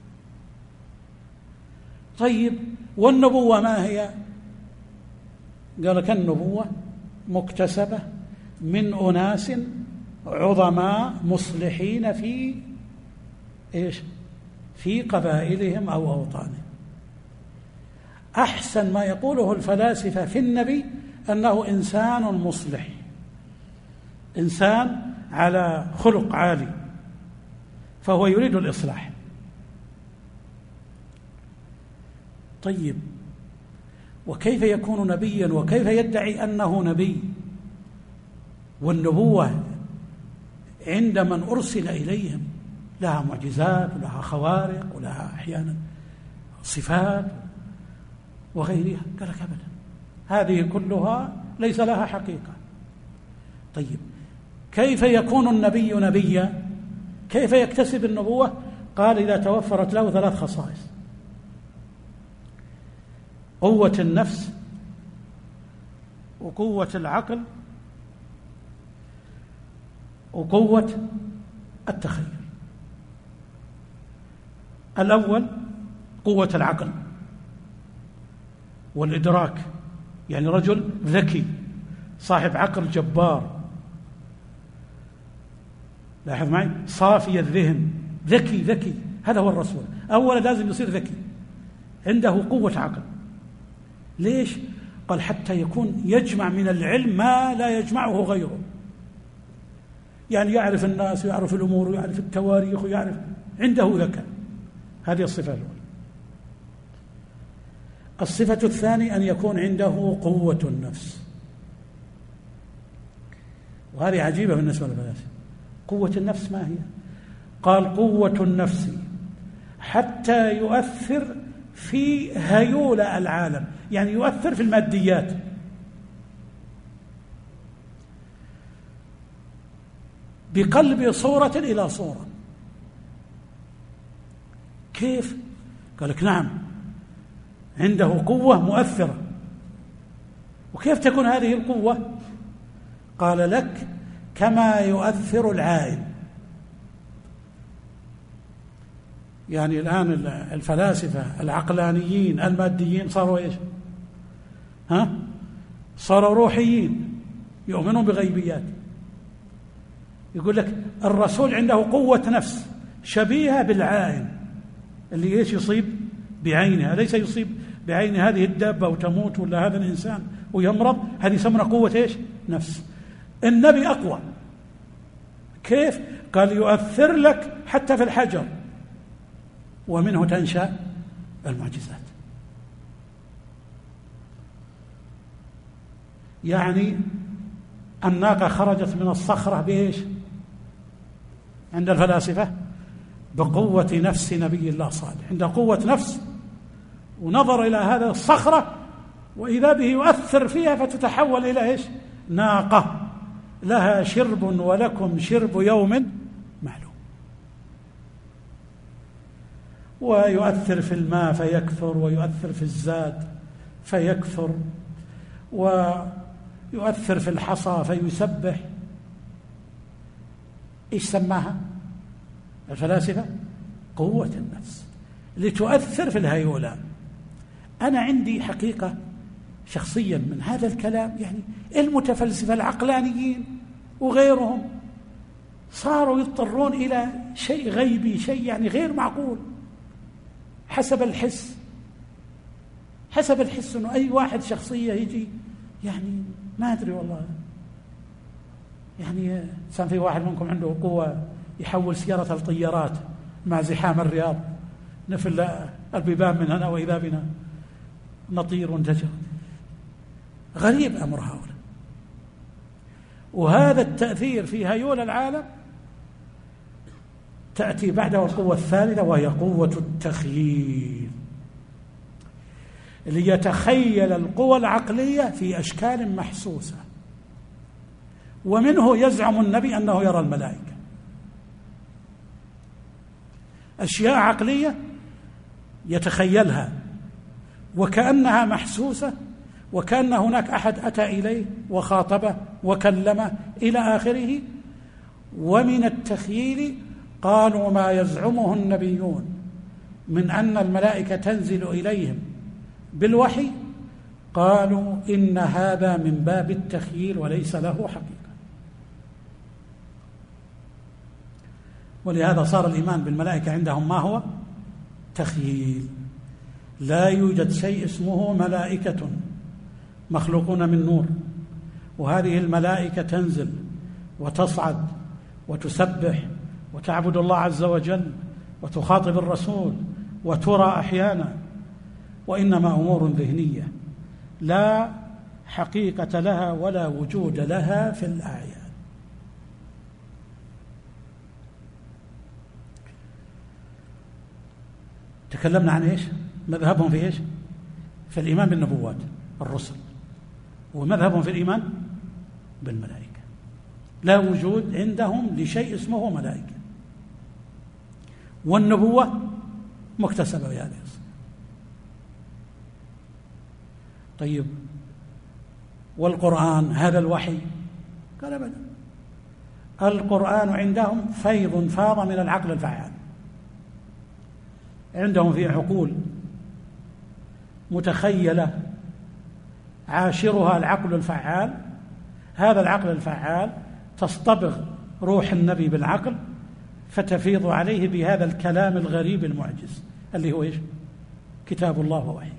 طيب والنبوة ما هي؟ قال كالنبوة مكتسبة من أناس عظماء مصلحين في إيش؟ في قبائلهم أو أوطانهم. أحسن ما يقوله الفلاسفة في النبي أنه إنسان مصلح، إنسان على خلق عالي، فهو يريد الإصلاح. طيب، وكيف يكون نبيا وكيف يدعي أنه نبي والنبوة عند من أرسل إليهم لها معجزات ولها خوارق ولها أحيانا صفات وغيرها؟ قال لك أبدا، هذه كلها ليس لها حقيقة. طيب، كيف يكون النبي نبيا؟ كيف يكتسب النبوة؟ قال إذا توفرت له ثلاث خصائص: قوة النفس، وقوة العقل، وقوة التخيل. الأول قوة العقل والإدراك، يعني رجل ذكي صاحب عقل جبار، لاحظ معي، صافي الذهن، ذكي ذكي، هذا هو الرسول. أولا لازم يصير ذكي، عنده قوة عقل. ليش؟ قال حتى يكون يجمع من العلم ما لا يجمعه غيره، يعني يعرف الناس ويعرف الأمور ويعرف التواريخ ويعرف، عنده ذكاء. هذه الصفة الأولى. الصفة الثانية أن يكون عنده قوة النفس، وهذه عجيبة بالنسبة للفلاسفة. قوة النفس ما هي؟ قال قوة النفس حتى يؤثر في هيول العالم، يعني يؤثر في الماديات. بقلب صورة إلى صورة. كيف؟ قال لك نعم، عنده قوة مؤثرة. وكيف تكون هذه القوة؟ قال لك كما يؤثر العائل. يعني الآن الفلاسفة العقلانيين الماديين صاروا إيش؟ ها؟ صاروا روحيين، يؤمنون بغيبيات. يقول لك الرسول عنده قوة نفس شبيهة بالعائن اللي إيش يصيب بعينها، ليس يصيب بعين هذه الدابة وتموت ولا هذا الإنسان ويمرض، هذه يسمونها قوة إيش؟ نفس. النبي أقوى. كيف؟ قال يؤثر لك حتى في الحجر، ومنه تنشأ المعجزات. يعني الناقة خرجت من الصخرة بإيش؟ عند الفلاسفة بقوة نفس نبي الله صالح، عنده قوة نفس، ونظر إلى هذا الصخرة وإذا به يؤثر فيها فتتحول إلى إيش؟ ناقة لها شرب ولكم شرب يوم معلوم. ويؤثر في الماء فيكثر، ويؤثر في الزاد فيكثر، ويؤثر في الحصى فيسبح. إيش سماها الفلاسفة؟ قوة النفس، لتؤثر في الهيولان. أنا عندي حقيقة شخصيا من هذا الكلام، يعني المتفلسفة العقلانيين وغيرهم صاروا يضطرون إلى شيء غيبي، شيء يعني غير معقول، حسب الحس. حسب الحس أنه أي واحد شخصية يجي، يعني ما أدري والله، يعني كان في واحد منكم عنده قوة يحول سيارة الطيارات مع زحام الرياض، نفل البيبان من هنا وإذا بنا نطير ونتجر. غريب أمر هؤلاء. وهذا التأثير في هيول العالم تأتي بعده القوة الثالثة، وهي قوة التخييل، ليتخيل القوى العقلية في أشكال محسوسة. ومنه يزعم النبي أنه يرى الملائكة، أشياء عقلية يتخيلها وكأنها محسوسة، وكأن هناك أحد أتى إليه وخاطبه وكلمه إلى آخره. ومن التخييل قالوا ما يزعمه النبيون من أن الملائكة تنزل إليهم بالوحي، قالوا إن هذا من باب التخييل وليس له حقيقة. ولهذا صار الإيمان بالملائكة عندهم ما هو؟ تخييل. لا يوجد شيء اسمه ملائكة مخلوقون من نور، وهذه الملائكة تنزل وتصعد وتسبح وتعبد الله عز وجل وتخاطب الرسول وترى أحيانا، وإنما أمور ذهنية لا حقيقة لها ولا وجود لها في الأعيان. تكلمنا عن إيش؟ مذهبهم في إيش؟ في الإيمان بالنبوات الرسل، ومذهبهم في الإيمان بالملائكة. لا وجود عندهم لشيء اسمه ملائكة، والنبوة مكتسبة بهذه الصفة. طيب والقرآن هذا الوحي؟ قال أبدا، القرآن عندهم فيض فاض من العقل الفعال. عندهم في عقول متخيلة عاشرها العقل الفعال، هذا العقل الفعال تصطبغ روح النبي بالعقل فتفيض عليه بهذا الكلام الغريب المعجز اللي هو إيش؟ كتاب الله ووحي.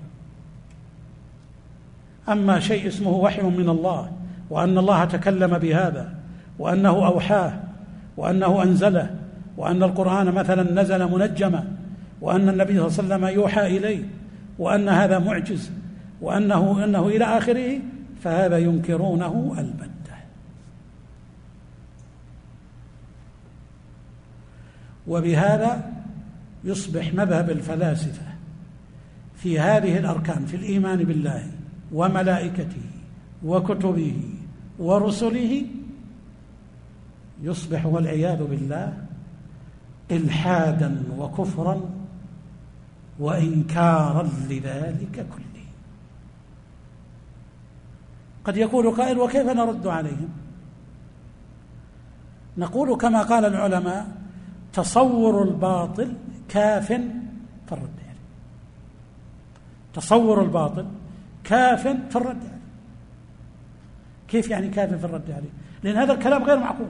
أما شيء اسمه وحي من الله، وأن الله تكلم بهذا، وأنه أوحاه، وأنه أنزله، وأن القرآن مثلا نزل منجما، وأن النبي صلى الله عليه وسلم يوحى إليه، وأن هذا معجز، وأنه إنه إلى آخره، فهذا ينكرونه البتة. وبهذا يصبح مذهب الفلاسفة في هذه الأركان، في الإيمان بالله وملائكته وكتبه ورسله، يصبح والعياذ بالله إلحادا وكفرا وإنكارا لذلك كله. قد يقول قائل: وكيف نرد عليهم؟ نقول كما قال العلماء: تصور الباطل كاف في الرد عليه. تصور الباطل كاف في الرد عليه. كيف يعني كاف في الرد عليه؟ لأن هذا الكلام غير معقول.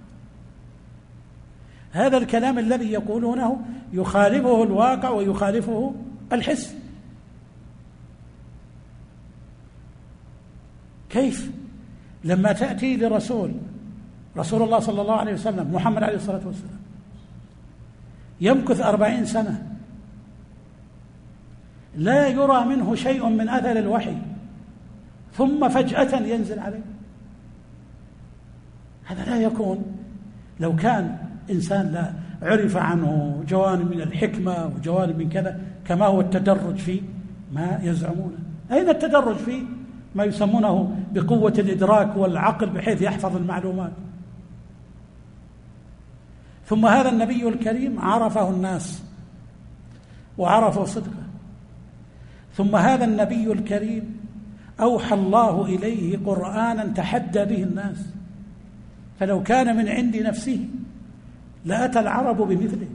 هذا الكلام الذي يقولونه يخالفه الواقع ويخالفه الحس. كيف لما تأتي لرسول رسول الله صلى الله عليه وسلم محمد عليه الصلاة والسلام يمكث أربعين سنة لا يرى منه شيء من أثر الوحي، ثم فجأة ينزل عليه؟ هذا لا يكون. لو كان إنسان لا عرف عنه جوانب من الحكمة وجوانب من كذا، كما هو التدرج في ما يزعمونه. أين التدرج في ما يسمونه بقوة الإدراك والعقل بحيث يحفظ المعلومات؟ ثم هذا النبي الكريم عرفه الناس وعرفوا صدقه. ثم هذا النبي الكريم أوحى الله إليه قرآنا تحدى به الناس، فلو كان من عند نفسه لأتى العرب بمثله.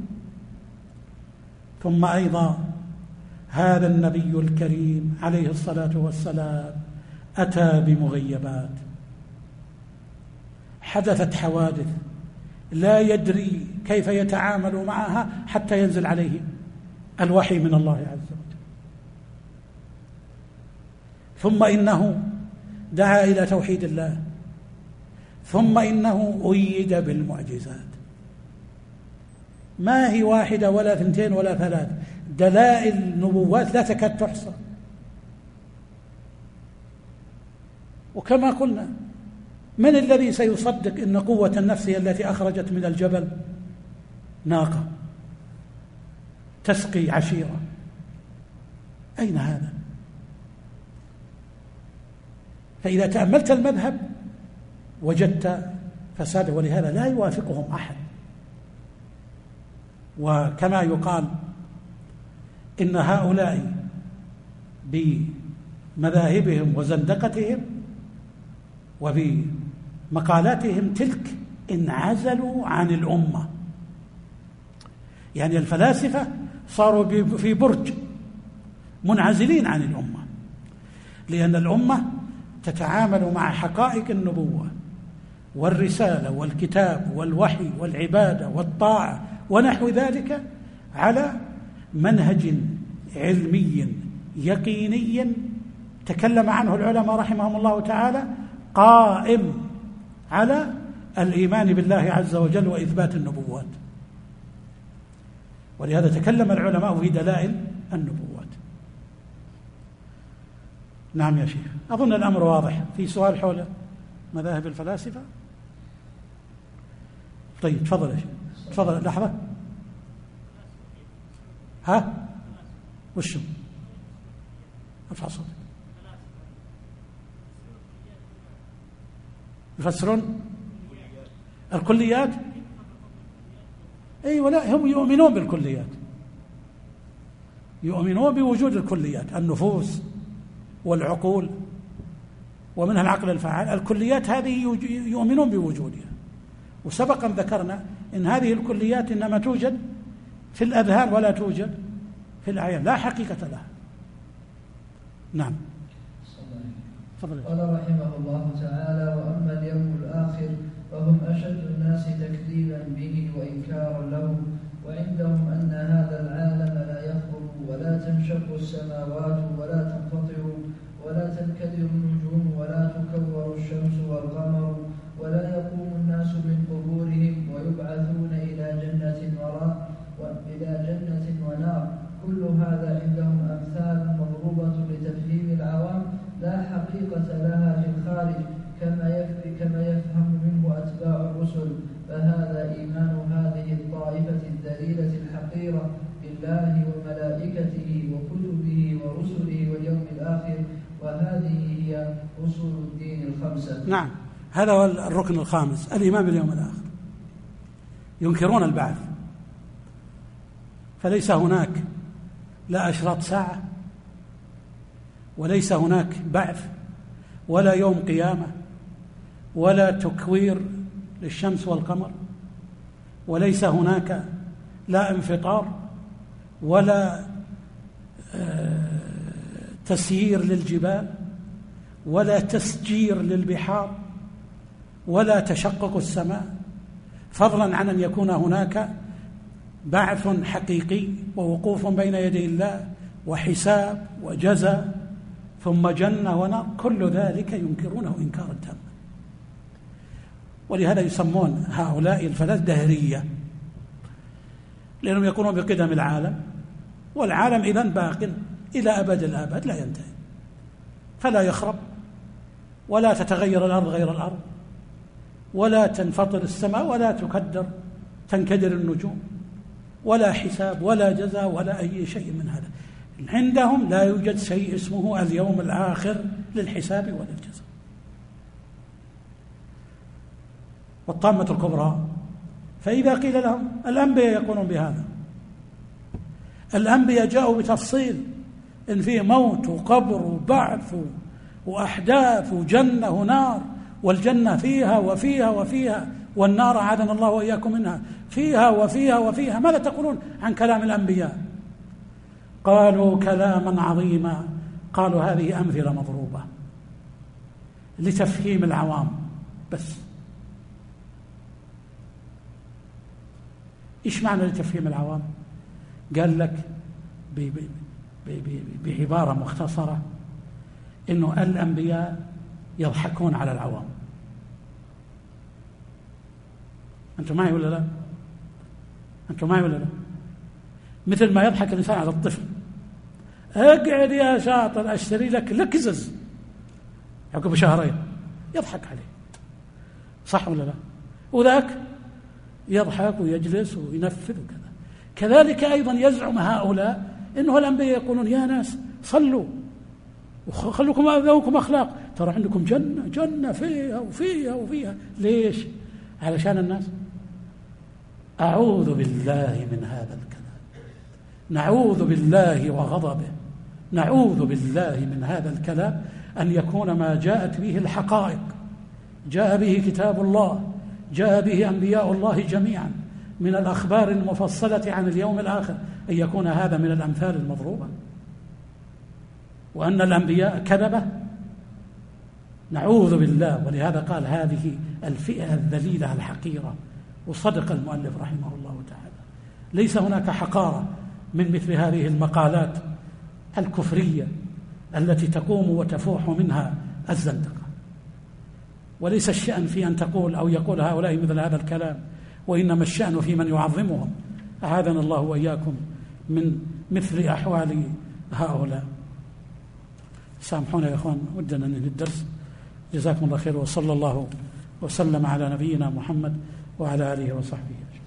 ثم أيضا هذا النبي الكريم عليه الصلاة والسلام أتى بمغيبات، حدثت حوادث لا يدري كيف يتعامل معها حتى ينزل عليه الوحي من الله عز وجل. ثم إنه دعا إلى توحيد الله، ثم إنه أيد بالمعجزات، ما هي واحدة ولا ثنتين ولا ثلاث، دلائل نبوات لا تكاد تحصى. وكما قلنا، من الذي سيصدق إن قوة النفس هي التي أخرجت من الجبل ناقة تسقي عشيرة؟ أين هذا؟ فإذا تأملت المذهب وجدت فساده، ولهذا لا يوافقهم أحد. وكما يقال إن هؤلاء بمذاهبهم وزندقتهم وبمقالاتهم تلك انعزلوا عن الأمة. يعني الفلاسفة صاروا في برج منعزلين عن الأمة، لأن الأمة تتعامل مع حقائق النبوة والرسالة والكتاب والوحي والعبادة والطاعة ونحو ذلك على منهج علمي يقيني تكلم عنه العلماء رحمهم الله تعالى قائم على الإيمان بالله عز وجل وإثبات النبوات، ولهذا تكلم العلماء في دلائل النبوات. نعم يا شيخ، أظن الأمر واضح. في سؤال حول مذاهب الفلاسفة؟ طيب تفضل يا شيخ، تفضل. لحظة، ها وشو؟ ارفع صوتك. يفسرون الكليات؟ اي ولا هم يؤمنون بالكليات، يؤمنون بوجود الكليات، النفوس والعقول ومنها العقل الفعال. الكليات هذه يؤمنون بوجودها، وسبقا ذكرنا ان هذه الكليات انما توجد في الاذهان ولا توجد في الاعيان، لا حقيقه لها. نعم. قال رحمه الله تعالى: وأما اليوم الآخر فهم أشد الناس تكذيبا به وإنكارا له، وعندهم أن هذا العالم لا يخرج ولا تنشق السماوات ولا تنفطر ولا تنكدر النجوم ولا تكور الشمس والقمر ولا يقوم الناس من قبورهم ويبعثون إلى جنة وراء وإلى جنة ونار. كل هذا عندهم أمثال مضروبة لتفهيم العوام لا حقيقة لها في الخارج، كما كما يفهم منه أتباع الرسل. فهذا إيمان هذه الطائفة الذليلة الحقيرة بالله وملائكته وكتبه ورسله واليوم الآخر، وهذه هي أصول الدين الخمسة. نعم، هذا هو الركن الخامس، الإيمان باليوم الآخر. ينكرون البعث، فليس هناك لا أشراط ساعة، وليس هناك بعث، ولا يوم قيامة، ولا تكوير للشمس والقمر، وليس هناك لا انفطار ولا تسيير للجبال ولا تسجير للبحار ولا تشقق السماء، فضلا عن أن يكون هناك بعث حقيقي ووقوف بين يدي الله وحساب وجزاء ثم جنة ونار. كل ذلك ينكرونه إنكارا تاما، ولهذا يسمون هؤلاء الفلاسفة دهرية، لأنهم يقولون بقدم العالم، والعالم إذن باق إلى أبد الآباد لا ينتهي، فلا يخرب ولا تتغير الأرض غير الأرض ولا تنفطر السماء ولا تكدر تنكدر النجوم ولا حساب ولا جزاء ولا أي شيء من هذا. عندهم لا يوجد شيء اسمه اليوم الآخر للحساب وللجزاء. والطامة الكبرى، فإذا قيل لهم الأنبياء يقولون بهذا، الأنبياء جاءوا بتفصيل إن فيه موت وقبر وبعث وأحداث وجنة ونار، والجنة فيها وفيها وفيها، والنار أعاذنا الله وإياكم منها فيها وفيها وفيها. ماذا تقولون عن كلام الأنبياء؟ قالوا كلاما عظيما. قالوا هذه أمثلة مضروبة لتفهيم العوام بس. إيش معنى لتفهيم العوام؟ قال لك بعبارة مختصرة إنه الأنبياء يضحكون على العوام. أنتم معي ولا لا؟ أنتم معي ولا لا؟ مثل ما يضحك الإنسان على الطفل، اقعد يا شاطر أشتري لك لكزز عقب شهرين، يضحك عليه، صح ولا لا؟ وذاك يضحك ويجلس وينفذ وكذا. كذلك أيضا يزعم هؤلاء إنه الأنبياء يقولون يا ناس صلوا وخلوكم ذوقكم أخلاق، ترى عندكم جنة جنة فيها وفيها وفيها. ليش؟ علشان الناس. أعوذ بالله من هذا الكلام، نعوذ بالله وغضبه، نعوذ بالله من هذا الكلام أن يكون ما جاءت به الحقائق، جاء به كتاب الله، جاء به أنبياء الله جميعا من الأخبار المفصلة عن اليوم الآخر، أن يكون هذا من الأمثال المضروبة، وأن الأنبياء كذبة. نعوذ بالله. ولهذا قال هذه الفئة الذليلة الحقيرة. وصدق المؤلف رحمه الله تعالى، ليس هناك حقارة من مثل هذه المقالات الكفرية التي تقوم وتفوح منها الزندقة. وليس الشأن في أن تقول أو يقول هؤلاء مثل هذا الكلام، وإنما الشأن في من يعظمهم. أعاذنا الله وإياكم من مثل أحوال هؤلاء. سامحونا يا إخوان، ودنا ننهي الدرس. جزاكم الله خير، وصلى الله وسلم على نبينا محمد وعلى آله وصحبه.